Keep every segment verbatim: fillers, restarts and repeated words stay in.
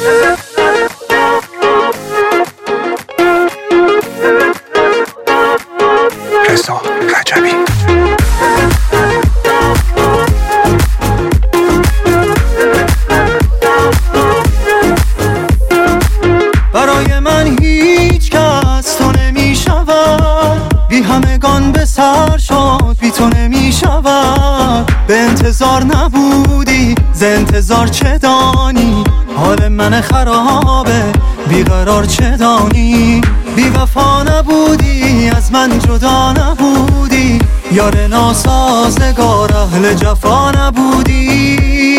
رضا رجبی. برای من هیچ کس تو نمی شود، بی همگان به سر شد بی تو نمی شود. به انتظار نبودی ز انتظار چه دانی، حال من خرابه بیقرار چه دانی. بی وفا نبودی از من جدا نبودی، یار ناسازگار اهل جفا نبودی.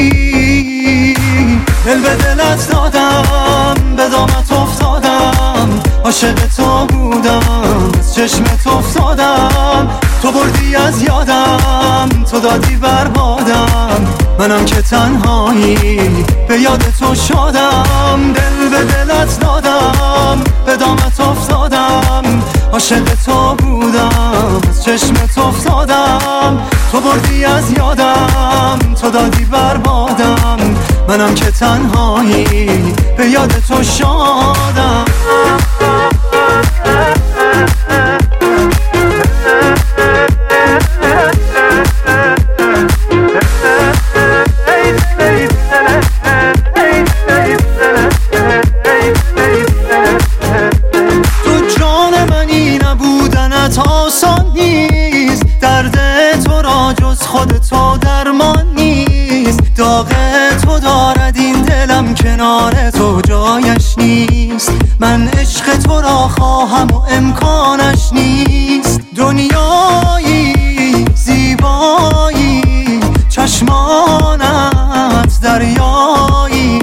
دل به دلت دادم به دامت افتادم، عاشق تو بودم از چشمت افتادم. تو بردی از یادم تو دادی بربادم، منم که تنهایی به یاد تو شدم. دل به دلت دادم به دامت افتادم، عاشق تو بودم از چشمت افتادم. تو بردی از یادم تو دادی بربادم، منم که تنهایی به یاد تو شدم. تو جان منی نبودنت آسان نیست، درد تو را جز خود تو درمان نیست. داغ تو دارد این دلم کنار تو جایش نیست. من عشق تو را خواهم و امکانش نیست. دنیایی زیبایی چشمانت دریایی،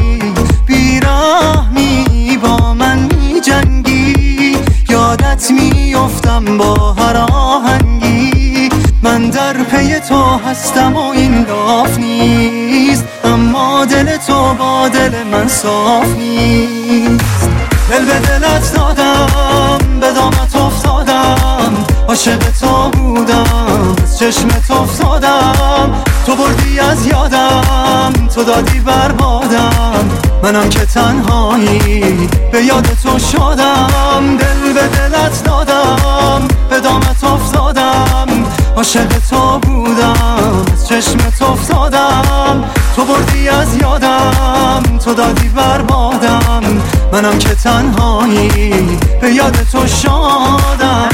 بیرحمی با من می جنگی. یادت می افتم با هر آهنگی، من در پی تو هستم و این لاف نیست. اما دل تو با دل من صاف نیست. دل به دلت دادم به دامت افتادم، عاشق تو بودم از چشمت افتادم. تو بردی از یادم تو دادی بربادم، منم که تنهایی به یاد تو شدم. دل به دلت دادم به دامت افتادم، عاشق تو بودم از چشمت افتادم. تو بردی از یادم تو دادی بربادم، منم که تنهایی به یاد تو شدم.